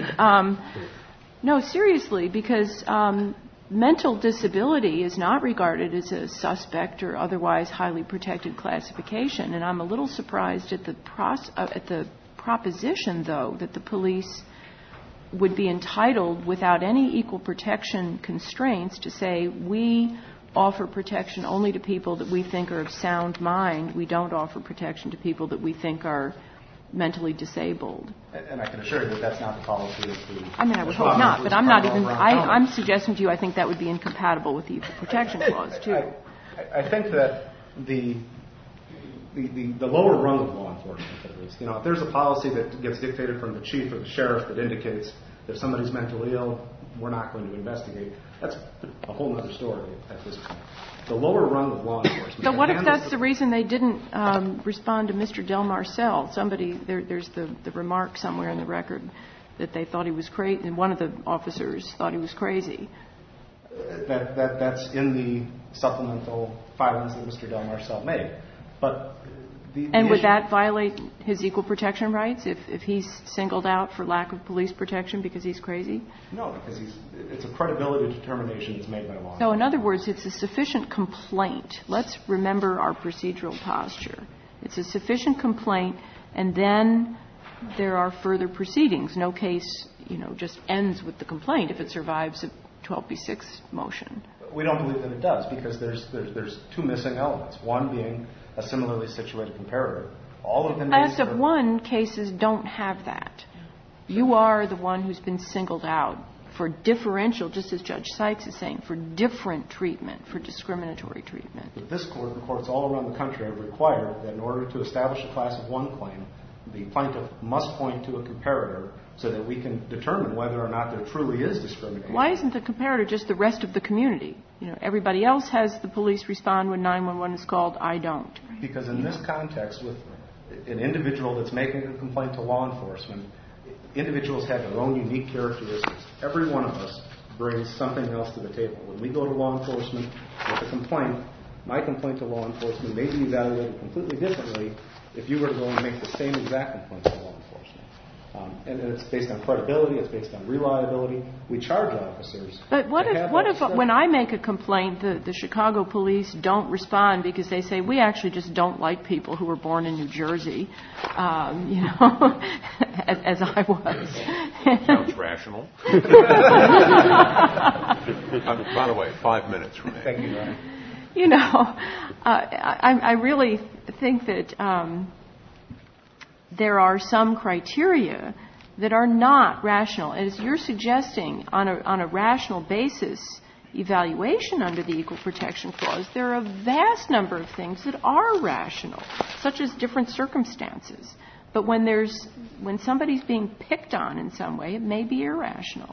No, seriously, because mental disability is not regarded as a suspect or otherwise highly protected classification, and I'm a little surprised at the proposition, though, that the police would be entitled, without any equal protection constraints, to say we offer protection only to people that we think are of sound mind. We don't offer protection to people that we think are mentally disabled. And I can assure you that that's not the policy of the... I mean, I would hope not, but I'm not even... I'm suggesting to you I think that would be incompatible with the Equal Protection Clause, too. I think that the lower rung of law enforcement, at least, if there's a policy that gets dictated from the chief or the sheriff that indicates if somebody's mentally ill, we're not going to investigate, that's a whole other story at this point. The lower rung of law enforcement... So what if that's the reason they didn't respond to Mr. Del Marcel? There's the remark somewhere in the record that they thought he was crazy, and one of the officers thought he was crazy. That's in the supplemental filings that Mr. Del Marcel made. But And would that violate his equal protection rights if he's singled out for lack of police protection because he's crazy? No, because it's a credibility determination that's made by law. So in other words, it's a sufficient complaint. Let's remember our procedural posture. It's a sufficient complaint, and then there are further proceedings. No case, just ends with the complaint if it survives a 12b6 motion. We don't believe that it does because there's two missing elements. One being a similarly situated comparator. All of them. As of one, cases don't have that. You are the one who's been singled out for differential, just as Judge Sykes is saying, for different treatment, for discriminatory treatment. This court and courts all around the country have required that in order to establish a class of one claim, the plaintiff must point to a comparator so that we can determine whether or not there truly is discrimination. Why isn't the comparator just the rest of the community? Everybody else has the police respond when 911 is called. I don't. Because in this context, with an individual that's making a complaint to law enforcement, individuals have their own unique characteristics. Every one of us brings something else to the table. When we go to law enforcement with a complaint, my complaint to law enforcement may be evaluated completely differently if you were to go and make the same exact complaint to law enforcement. And it's based on credibility, it's based on reliability. We charge officers. But what if when I make a complaint, the Chicago police don't respond because they say, we actually just don't like people who were born in New Jersey, as I was. Sounds rational. By the way, 5 minutes remain. Thank you, Ryan. I really think that there are some criteria that are not rational. As you're suggesting, on a rational basis evaluation under the Equal Protection Clause, there are a vast number of things that are rational, such as different circumstances. But when somebody's being picked on in some way, it may be irrational.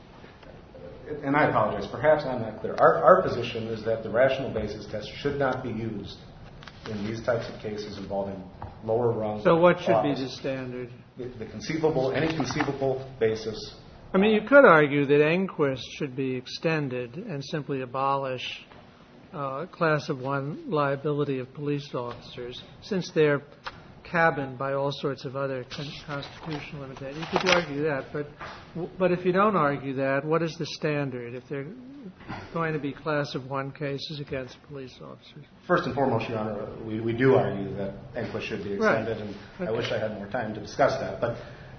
And I apologize. Perhaps I'm not clear. Our position is that the rational basis test should not be used in these types of cases involving lower rungs. So what should be the standard? Any conceivable basis. I mean, you could argue that Enquist should be extended and simply abolish class of one liability of police officers, since they're cabined by all sorts of other constitutional limitations. You could argue that, but if you don't argue that, what is the standard if they're going to be class of one cases against police officers? First and foremost, Your Honor, we do argue that Enquist should be extended, right. And I wish I had more time to discuss that. But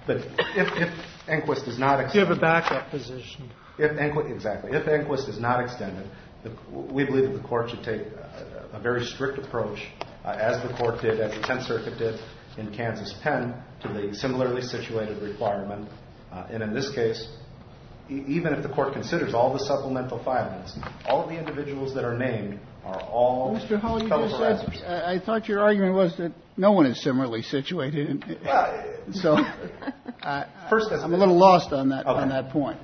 if Enquist is not extended... Do you have a backup position? Exactly. If Enquist is not extended, we believe that the court should take a very strict approach, as the court did, as the Tenth Circuit did in Kansas Penn, to the similarly situated requirement. And in this case, even if the court considers all the supplemental filings, all of the individuals that are named are all Mr. Hall, you fellow just harassers. said, I thought your argument was that no one is similarly situated. So first, I'm a little lost on that point.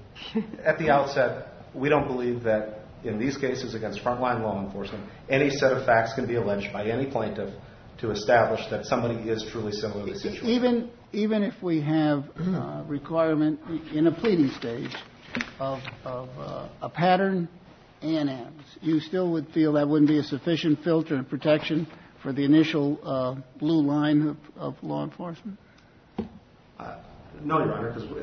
At the outset, we don't believe that in these cases against frontline law enforcement, any set of facts can be alleged by any plaintiff to establish that somebody is truly similarly situated. Even if we have requirement in a pleading stage of a pattern and animus, you still would feel that wouldn't be a sufficient filter and protection for the initial blue line of law enforcement? No, Your Honor, because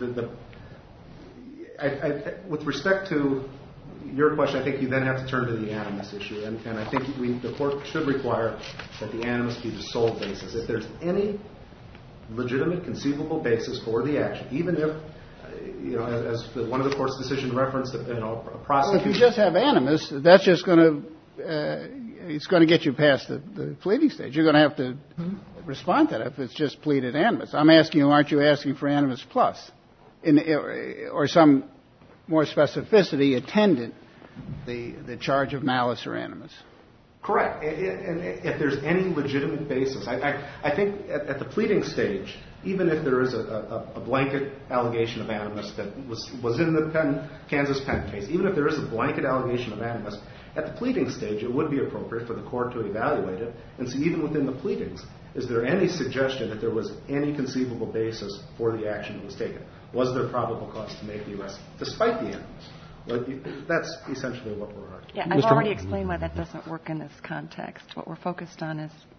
with respect to your question, I think you then have to turn to the animus issue, and I think the court should require that the animus be the sole basis. If there's any legitimate, conceivable basis for the action, even if, as one of the court's decisions referenced, a prosecution. Well, if you just have animus, that's just going to get you past the pleading stage. You're going to have to respond to that if it's just pleaded animus. I'm asking you, aren't you asking for animus plus, or some more specificity attendant the charge of malice or animus? Correct. And if there's any legitimate basis, I think at the pleading stage, even if there is a blanket allegation of animus that was in the Kansas Penn case, even if there is a blanket allegation of animus, at the pleading stage, it would be appropriate for the court to evaluate it and see, even within the pleadings, is there any suggestion that there was any conceivable basis for the action that was taken? Was there probable cause to make the arrest, despite the animus? Well, that's essentially what we're arguing. Yeah, I've already explained why that doesn't work in this context. What we're focused on is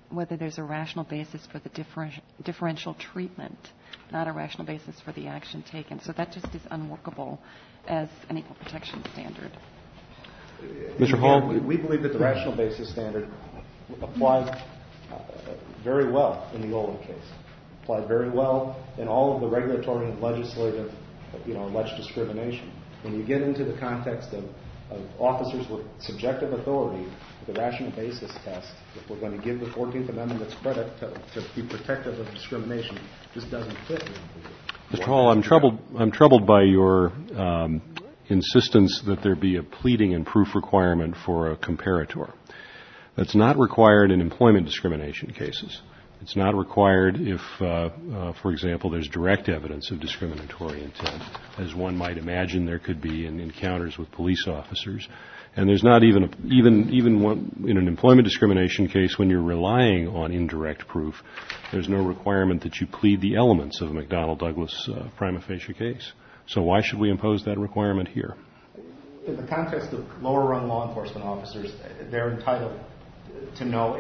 whether there's a rational basis for the differential treatment, not a rational basis for the action taken. So that just is unworkable as an equal protection standard. Mr. Hall? We believe that the rational basis standard applied very well in the Olin case. Applied very well in all of the regulatory and legislative, alleged discrimination. When you get into the context of officers with subjective authority, the rational basis test, if we're going to give the 14th Amendment its credit to be protective of discrimination, just doesn't fit. Mr. Hall, I'm troubled by your insistence that there be a pleading and proof requirement for a comparator. That's not required in employment discrimination cases. It's not required if, for example, there's direct evidence of discriminatory intent, as one might imagine there could be in encounters with police officers. And there's not even in an employment discrimination case when you're relying on indirect proof, there's no requirement that you plead the elements of a McDonnell-Douglas prima facie case. So why should we impose that requirement here? In the context of lower-rung law enforcement officers, they're entitled to know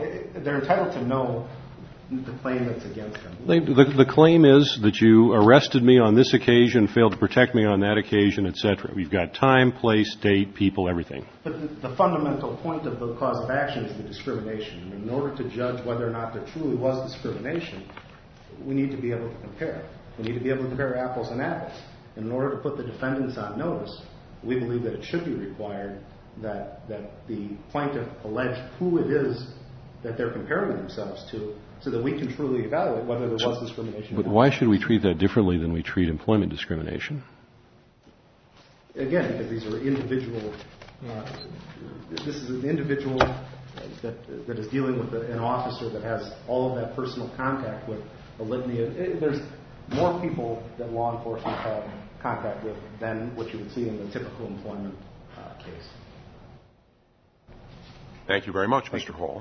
the claim that's against them. The claim is that you arrested me on this occasion, failed to protect me on that occasion, etc. We've got time, place, date, people, everything. But the fundamental point of the cause of action is the discrimination. And in order to judge whether or not there truly was discrimination, we need to be able to compare. We need to be able to compare apples and apples. And in order to put the defendants on notice, we believe that it should be required that the plaintiff allege who it is that they're comparing themselves to, so that we can truly evaluate whether there was discrimination. But why should we treat that differently than we treat employment discrimination? Again, because these are individual. This is an individual that is dealing with an officer that has all of that personal contact with a litany of. There's more people that law enforcement have contact with than what you would see in the typical employment case. Thank you very much, Mr. Hall.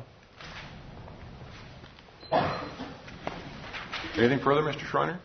Anything further, Mr. Schreiner?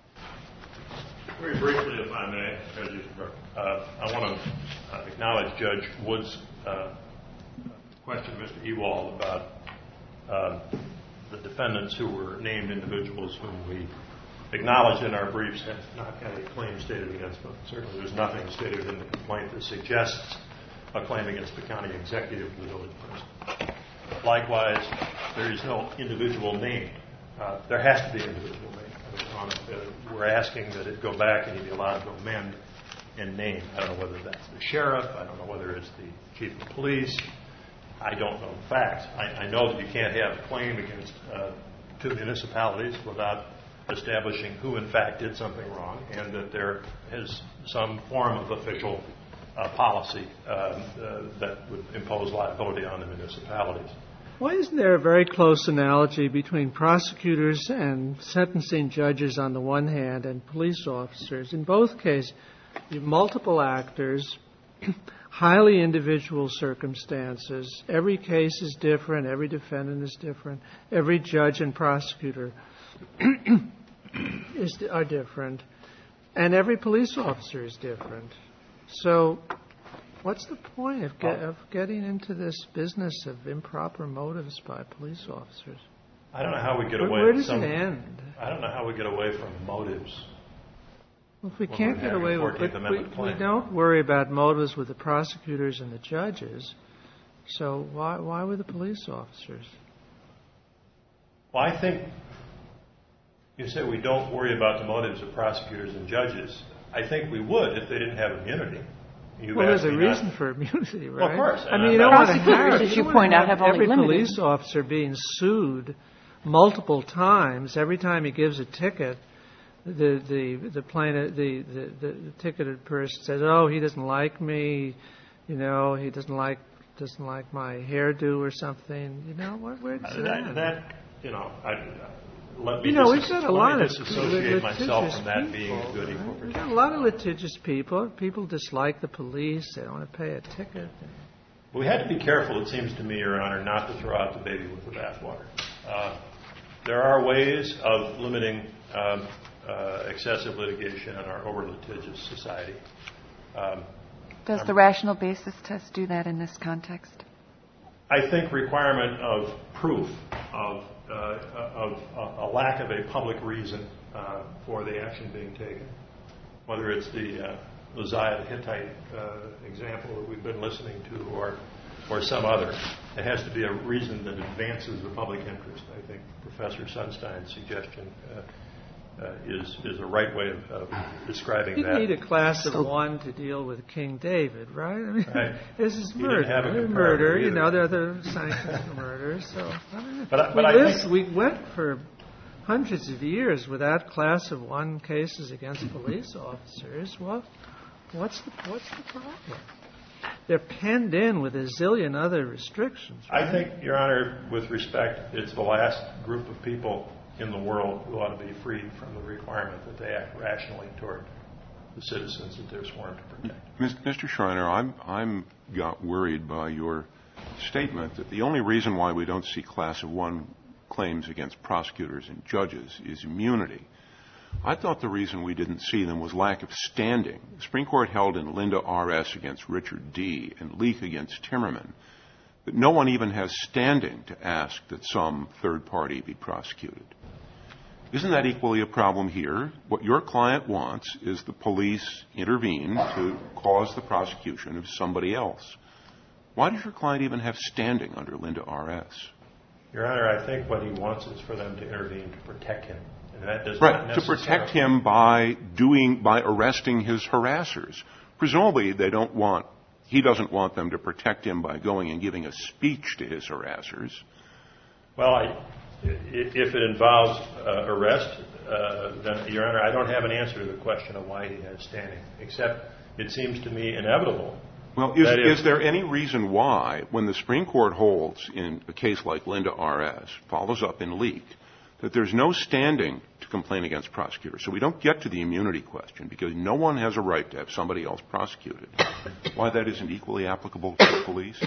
Very briefly, if I may, I want to acknowledge Judge Wood's question to Mr. Ewald about the defendants who were named individuals whom we acknowledged in our briefs have not had a claim stated against them. Certainly there's nothing stated in the complaint that suggests a claim against the county executive of the village person. Likewise, there is no individual name. There has to be an individual name. We're asking that it go back and he be allowed to amend and name. I don't know whether that's the sheriff. I don't know whether it's the chief of police. I don't know the facts. I know that you can't have a claim against two municipalities without establishing who in fact did something wrong, and that there is some form of official policy that would impose liability on the municipalities. Why isn't there a very close analogy between prosecutors and sentencing judges on the one hand and police officers? In both cases, you have multiple actors, highly individual circumstances. Every case is different. Every defendant is different. Every judge and prosecutor are different. And every police officer is different. So what's the point of getting into this business of improper motives by police officers? I don't know how we get away. Where does it end? I don't know how we get away from motives. Well, if we can't get away with it, we don't worry about motives with the prosecutors and the judges. So why with the police officers? Well, I think you say we don't worry about the motives of prosecutors and judges. I think we would if they didn't have immunity. There's a reason for immunity, right? Well, of course. I mean, you don't want to have, as you point out, have every only police officer being sued multiple times. Every time he gives a ticket, the plaintiff, the ticketed person says, "Oh, he doesn't like me. He doesn't like my hairdo or something." Where does it end? Let me we've got a lot of disassociate myself from that being a good equal protection. We've got a lot of litigious people. People dislike the police. They don't want to pay a ticket. We had to be careful, it seems to me, Your Honor, not to throw out the baby with the bathwater. There are ways of limiting excessive litigation in our over-litigious society. Does the rational basis test do that in this context? I think requirement of proof of a lack of a public reason for the action being taken. Whether it's the Uzziah the Hittite example that we've been listening to or some other, it has to be a reason that advances the public interest. I think Professor Sunstein's suggestion is a right way of describing that. You need a class of one to deal with King David, right? I mean, right. This is murder. You know, there are other sanctions for murder. So, we went for hundreds of years without class of one cases against police officers. Well, what's the problem? They're penned in with a zillion other restrictions. Right? I think, Your Honor, with respect, it's the last group of people in the world who ought to be freed from the requirement that they act rationally toward the citizens that they're sworn to protect. Mr. Schreiner, I'm got worried by your statement that the only reason why we don't see class of one claims against prosecutors and judges is immunity. I thought the reason we didn't see them was lack of standing. The Supreme Court held in Linda R.S. against Richard D. and Leak against Timmerman that no one even has standing to ask that some third party be prosecuted. Isn't that equally a problem here? What your client wants is the police intervene to cause the prosecution of somebody else. Why does your client even have standing under Linda R.S.? Your Honor, I think what he wants is for them to intervene to protect him. And that does right, not necessarily... to protect him by arresting his harassers. Presumably he doesn't want them to protect him by going and giving a speech to his harassers. Well, if it involves arrest, then, Your Honor, I don't have an answer to the question of why he has standing, except it seems to me inevitable. Well, is there any reason why, when the Supreme Court holds in a case like Linda R.S., follows up in Leak, that there's no standing to complain against prosecutors? So we don't get to the immunity question because no one has a right to have somebody else prosecuted. Why that isn't equally applicable to the police?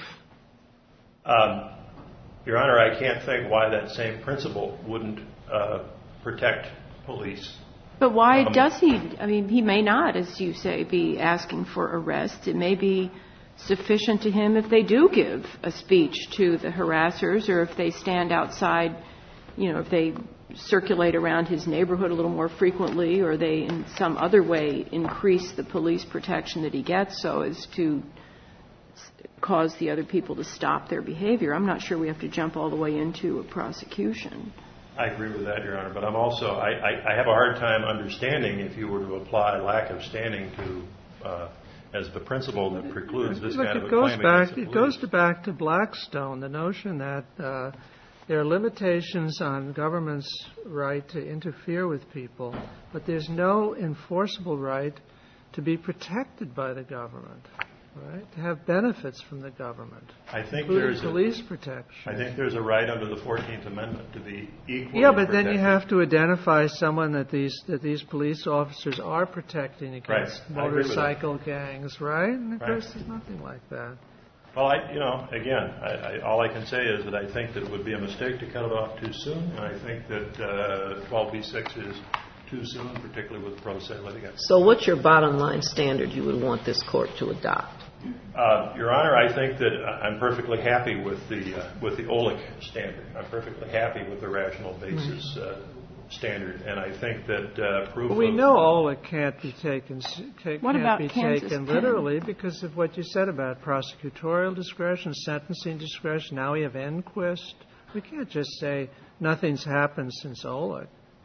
Your Honor, I can't think why that same principle wouldn't protect police. But why does he? I mean, he may not, as you say, be asking for arrest. It may be sufficient to him if they do give a speech to the harassers or if they stand outside, if they circulate around his neighborhood a little more frequently or they in some other way increase the police protection that he gets so as to cause the other people to stop their behavior. I'm not sure we have to jump all the way into a prosecution. I agree with that, Your Honor, but I have a hard time understanding if you were to apply lack of standing to as the principle that precludes this kind of a claim against the police. It goes back to Blackstone, the notion that there are limitations on government's right to interfere with people, but there's no enforceable right to be protected by the government. Right, to have benefits from the government, including police protection. I think there's a right under the 14th Amendment to be equally Yeah, but protected. Then you have to identify someone that these police officers are protecting against motorcycle gangs, right? And of course, there's nothing like that. Well, all I can say is that I think that it would be a mistake to cut it off too soon, and I think that 12b-6 is too soon, particularly with pro se litigants. So what's your bottom line standard you would want this court to adopt? Your Honor, I think that I'm perfectly happy with the OLEC standard. I'm perfectly happy with the rational basis standard, and I think that proof. We know OLEC can't be taken literally Penn? Because of what you said about prosecutorial discretion, sentencing discretion. Now we have inquest. We can't just say nothing's happened since OLEC.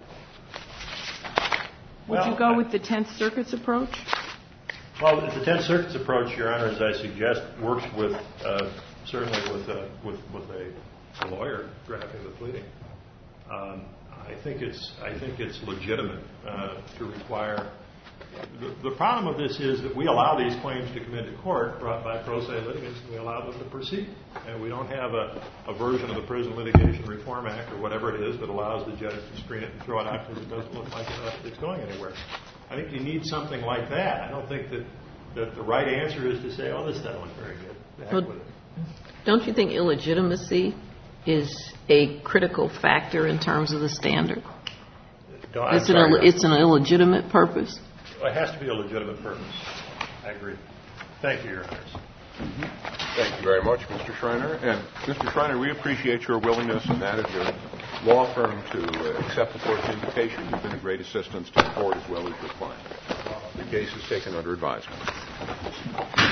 Would you go with the Tenth Circuit's approach? Well, the Tenth Circuit's approach, Your Honor, as I suggest, works with certainly with a lawyer drafting the pleading. I think it's legitimate to require. The problem with this is that we allow these claims to come into court brought by pro se litigants, and we allow them to proceed. And we don't have a version of the Prison Litigation Reform Act or whatever it is that allows the judge to screen it and throw it out because it doesn't look like it's going anywhere. I think you need something like that. I don't think that the right answer is to say, oh, this doesn't look very good. Well, with it. Don't you think illegitimacy is a critical factor in terms of the standard? It's an illegitimate purpose? It has to be a legitimate purpose. I agree. Thank you, Your Honors. Thank you very much, Mr. Schreiner. And Mr. Schreiner, we appreciate your willingness and that of your law firm to accept the court's invitation. You've been a great assistance to the court as well as your client. The case is taken under advisement.